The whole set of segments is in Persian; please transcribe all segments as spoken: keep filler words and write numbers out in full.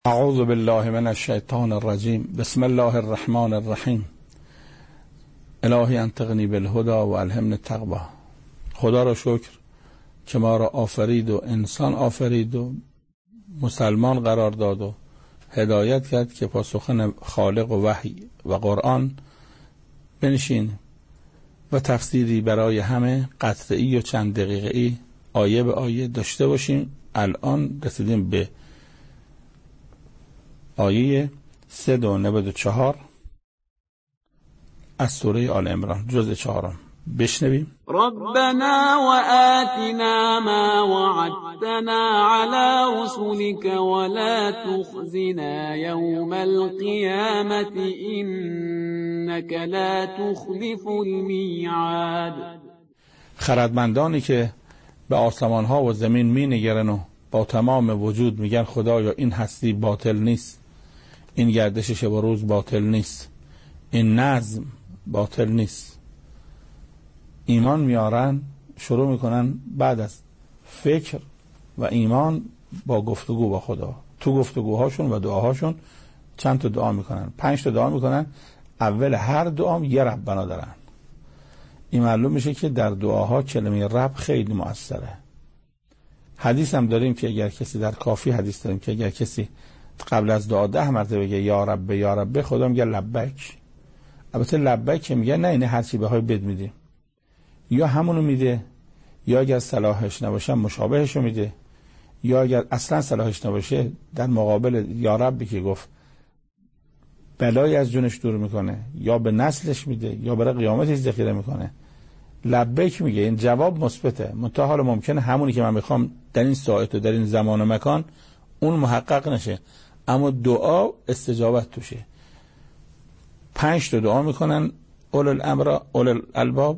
اعوذ بالله من الشیطان الرجیم. بسم الله الرحمن الرحیم. الهی انطقنی بالهدی و الهمنی التقوی. خدا را شکر که ما را آفرید و انسان آفرید و مسلمان قرار داد و هدایت کرد که با سخن خالق و وحی و قرآن بنشین و تفسیری برای همه قطعی و چند دقیقه‌ای آیه به آیه داشته باشیم. الان رسیدیم به آیه سیصد و نود و چهار از سوره آل عمران، جزء چهارم. بشنویم. ربنا وآتنا ما وعدتنا على رسلك ولا تخزنا يوم القيامة إنك لا تخلف الميعاد. خردمندانی که به آسمان ها و زمین می نگرن و با تمام وجود میگن خدایا این هستی باطل نیست، این گردش شب و روز باطل نیست، این نظم باطل نیست، ایمان میارن، شروع میکنن بعد از فکر و ایمان با گفتگو با خدا. تو گفتگوهاشون و دعاهاشون چند تا دعا میکنن، پنج تا دعا میکنن. اول هر دعا یه ربنا دارن. این معلوم میشه که در دعاها کلمه رب خیلی مؤثره. حدیث هم داریم که اگر کسی در کافی حدیث داریم که اگر کسی قبل از دعا ده مرتبه بگه یا رب یا رب، خدا میگه لبیک. البته لبیک که میگه نه اینه هر چی بخوای بد میدیم، یا همونو میده، یا اگر صلاحش نباشه مشابهشو میده، یا اگر اصلا صلاحش نباشه در مقابل یا ربی که گفت بلای از جونش دور میکنه، یا به نسلش میده، یا برای قیامتش ذخیره میکنه. لبیک میگه، این جواب مثبته. منتها حالا ممکنه همونی که من میخوام در این ساعت و در این زمان و مکان اون محقق نشه، اما دعا استجابت توشه. پنج تا دعا میکنن اول الامر اول الالباب،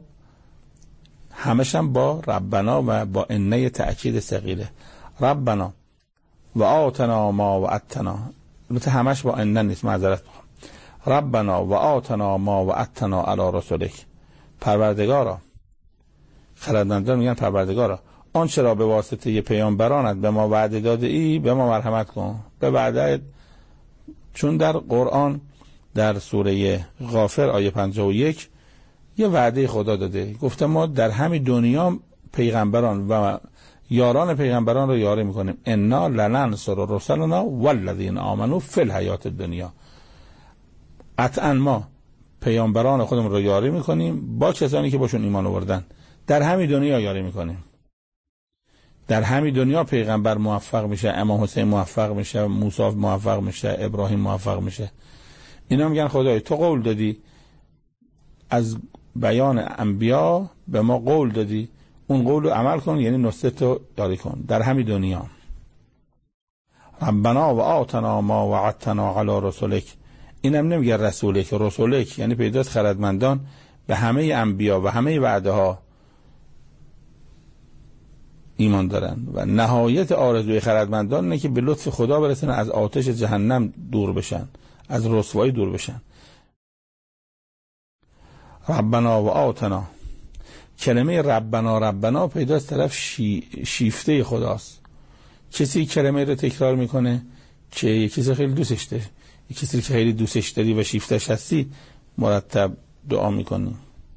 همش هم با ربنا و با انه تأکید ثقیله. ربنا و آتنا ما وعدتنا، البته همش با انه نیست، معذرت میخوام. ربنا و آتنا ما وعدتنا علی رسولک. پروردگارا، خردمندان میگن پروردگارا آنچه را به واسطه ی پیامبرانت به ما وعده داده ای به ما مرحمت کن. به وعده، چون در قرآن در سوره غافر آیه پنجاه و یک یه وعده خدا داده، گفته ما در همین دنیا پیغمبران و یاران پیغمبران رو یاری میکنیم. انا لننصر رسلنا والذین آمنوا فی الحیات الدنیا. قطعا ما پیامبران خودمون رو یاری میکنیم با کسانی که باشون ایمان آوردن. در همین دنیا یاری میکنیم. در همین دنیا پیغمبر موفق میشه، امام حسین موفق میشه، موسی موفق میشه، ابراهیم موفق میشه. اینا میگن خدای تو قول دادی، از بیان انبیا به ما قول دادی، اون قول رو عمل کن، یعنی نصرت رو یاری کن در همین دنیا. ربنا و آتنا ما وعدتنا علی رسولک. اینم نمیگه رسولک، رسولک یعنی پیدات خردمندان به همه انبیا و همه وعده ها ایمان دارن و نهایت آرزوی خردمندان اینه که به لطف خدا برسن، از آتش جهنم دور بشن، از رسوایی دور بشن. ربنا و آتنا، کلمه ربنا ربنا پیداست طرف شی... شیفته خداست. کسی کلمه رو تکرار میکنه که یه کسی خیلی دوستش داره، یه کسی که خیلی دوستش داری و شیفتش هستی مرتب دعا میکنی.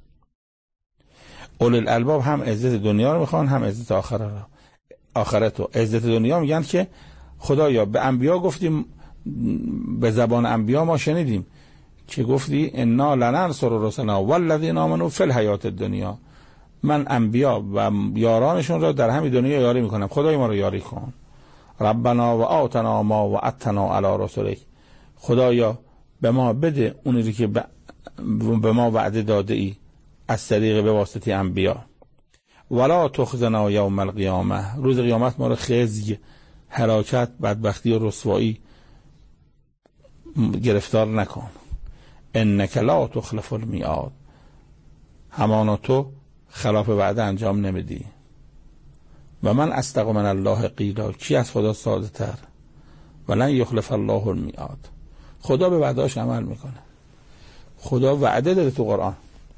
اول الالباب هم عزت دنیا رو میخوان هم عزت آخرت رو. آخرت رو عزت دنیا میگن که خدایا به انبیا گفتیم، به زبان انبیا ما شنیدیم که گفتی انا لننصر رسلنا والذین آمنوا فی الحیات الدنیا. من انبیا و یارانشون رو در همین دنیا یاری میکنم، خدای ما رو یاری کن. ربنا و آتنا ما وعدتنا علی رسولک. خدایا به ما بده اونی که به ما وعده داده ای از طریق به واسطه انبیا. ولا تخزنا یوم القیامه. روز قیامت ما رو خزی، هلاکت، بدبختی و رسوایی گرفتار نکن. انک لا تخلف المیعاد. همانا تو خلاف وعده انجام نمیدی. و من اصدق من الله قیلا. کی از خدا ساده تر؟ ولن یخلف الله المیعاد. خدا به وعدهاش عمل میکنه. خدا وعده داده تو قرآن.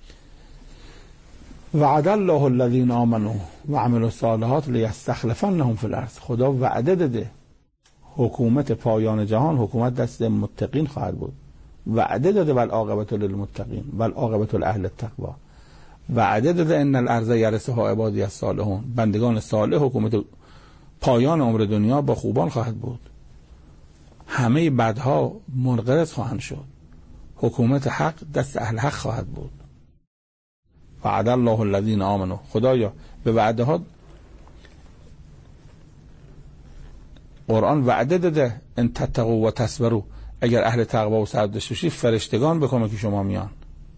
وعد الله الذین آمنوا و عملوا الصالحات لیستخلفنهم فی الارض. خدا وعده داده حکومت پایان جهان حکومت دست متقین خواهد بود. وعده داده والعاقبة للمتقین والعاقبة لأهل التقوی. وعده داده ان الارض یرثها عبادی الصالحون، بندگان صالح حکومت پایان عمر دنیا با خوبان خواهد بود. همه بدها منقرض خواهند شد. حکومت حق دست اهل حق خواهد بود. وعد الله الذین آمنوا، خدایا به وعده ها قرآن وعده داده ان تتقوا و تصبروا، اگر اهل تقوا و صبر داشته باشید فرشتگان به کمک شما میان.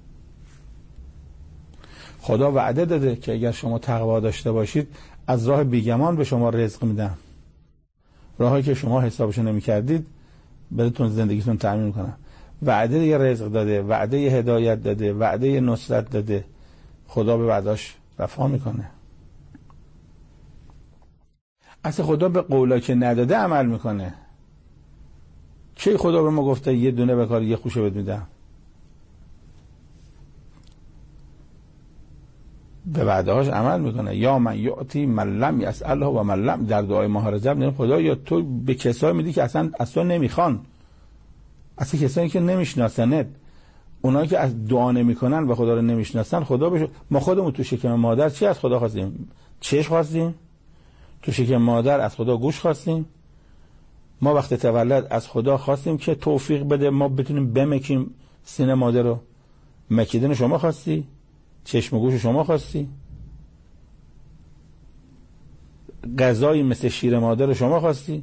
خدا وعده داده که اگر شما تقوا داشته باشید از راه بیگمان به شما رزق میدم، راهی که شما حسابش نمی‌کردید براتون زندگیتون تأمین میکنم. وعده یه رزق داده، وعده یه هدایت داده، وعده یه نصرت داده. خدا به وعداش وفا میکنه. اصلا خدا به قولا که نداده عمل میکنه. چه خدا به ما گفته یه دونه به کار یه خوشه بهت میدم؟ به وعدهاش عمل میکنه. یا من یعطی من لم یسأله و من لم، در دعای ماه رجب میگه خدا یا تو به کسایی میدی که اصلا اصلا نمیخوان، اصلا کسایی که نمیشناسنت، اونایی که از دعا نمیکنن و خدا رو نمیشناسن خدا بشه. ما خودمون تو شکم مادر چی از خدا خواستیم؟ چشم خواستیم. تو شکم مادر از خدا گوش خواستیم. ما وقت تولد از خدا خواستیم که توفیق بده ما بتونیم بمکیم سینه مادر رو. مکیدن شما خواستی؟ چشم و گوش شما خواستی؟ غذایی مثل شیر مادر شما خواستی؟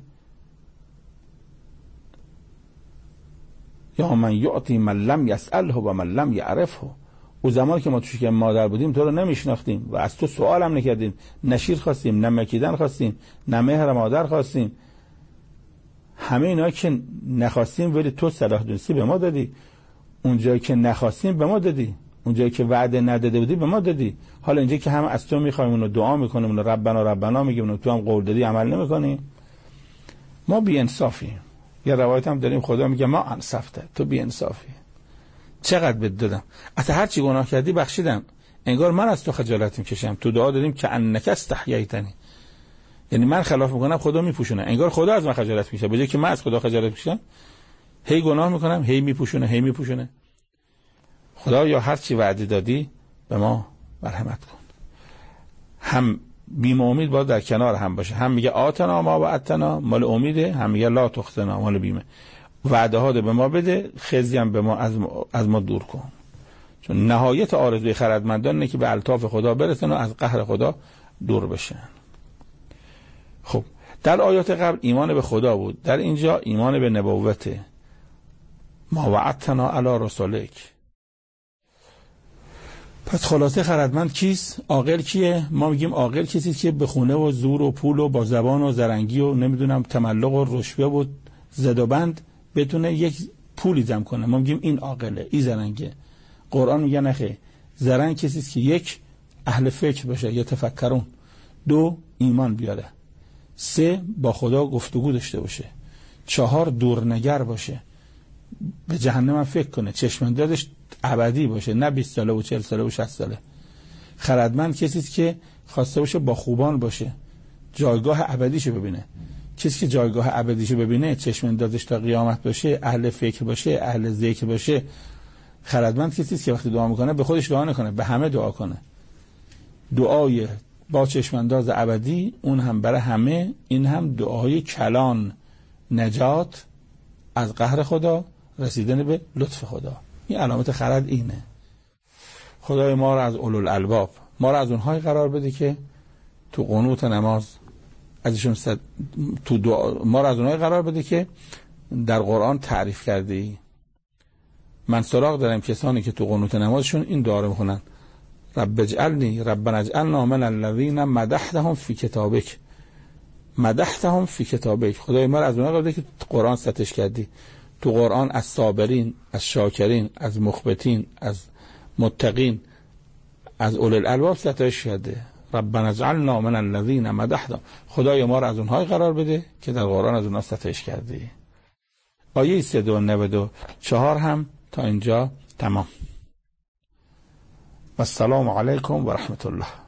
یا من یعطی من لم یسأله و من لم یعرفه. او زمانی که ما تو شکم مادر بودیم تو رو نمیشناختیم و از تو سوال هم نکردیم، نه شیر خواستیم، نه مکیدن خواستیم، نه مهر مادر خواستیم. همه اینا که نخواستیم ولی تو صلاح دونستی به ما دادی. اونجایی که نخواستیم به ما دادی. اونجایی که وعده نداده بودی به ما دادی. حالا اینجا که همه از تو میخوایم اونو دعا میکنیم، اونو ربنا ربنا میگیم، اونو تو هم قول دادی عمل نمیکنی. ما بی انصافیم. یه روایت هم داریم خدا میگه ما انصفته، تو بی انصافی. چقدر بد دادم، اصلا هر چی گناه کردی بخشیدم، انگار من از تو خجالت میکشم. تو دعا دادیم که انک استحییتنی، یعنی من خلاف میکنم خدا میپوشونه، انگار خدا از من خجالت میکشه به جای که من از خدا خجالت میکشم. هی گناه میکنم هی میپوشونه هی میپوشونه. خدا یا هر چی وعده دادی به ما مرحمت کن. هم بیم امید باید در کنار هم باشه. هم میگه آتنا ما وعدتنا مال امیده، هم میگه لا تخزنا مال بیمه. وعده ها ده به ما بده، خزی هم به ما از, ما از ما دور کن. چون نهایت آرزوی خردمندان اینه که به الطاف خدا برسن و از قهر خدا دور بشن. خب در آیات قبل ایمان به خدا بود، در اینجا ایمان به نبوته. ما وعدتنا علی رسولک. پس خلاصه خردمند کیست؟ عاقل کیه؟ ما میگیم عاقل کسی که به خونه و زور و پول و با زبان و زرنگی و نمیدونم تملق و رشوه و زد و بند بتونه یک پولی جمع کنه. ما میگیم این عاقله، این زرنگه. قرآن میگه نخه، زرنگ کسی است که یک اهل فکر باشه، یا تفکرون، دو ایمان بیاره، سه با خدا گفتگو داشته باشه، چهار دورنگر باشه، به جهنم هم فکر کنه، چشماندازش ابدی باشه، نه بیست ساله و چهل ساله و شصت ساله. خردمند کسی است که خواسته باشه با خوبان باشه، جایگاه ابدیشو ببینه. کسی که جایگاه ابدیشو ببینه چشماندازش تا قیامت باشه، اهل فکر باشه، اهل ذکر باشه. خردمند کسی است که وقتی دعا میکنه به خودش دعا نکنه، به همه دعا کنه. دعای با چشمانداز ابدی، اون هم برای همه، این هم دعای کلان، نجات از قهر خدا، رسیدن به لطف خدا. این علامت خرد اینه. خدای ما را از اولوالالباب، ما را از اونهای قرار بده که تو قنوت نماز ازشون صد... تو دعا، ما را از اونهای قرار بده که در قرآن تعریف کرده ای. من سراغ دارم کسانی که تو قنوت نمازشون این دعا رو میخونن: رب اجعلنی ربنا اجعلنا من الذین مدحتهم فی کتابک. مدحتهم فی کتابک، خدای ما را از اونها قرار بده که قرآن ستش کردی. تو قرآن از صابرین، از شاکرین، از مخبتین، از متقین، از اولوالالباب ستایش کرده. ربنا اجعلنا من الذین مدحتهم، خدای ما را از اونهای قرار بده که در قرآن از اونها ستایش کردی. آیه صد و نود و چهار هم تا اینجا تمام. و السلام علیکم و رحمت الله.